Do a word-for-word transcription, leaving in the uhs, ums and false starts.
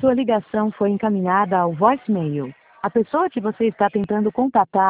Sua ligação foi encaminhada ao voicemail. A pessoa que você está tentando contatar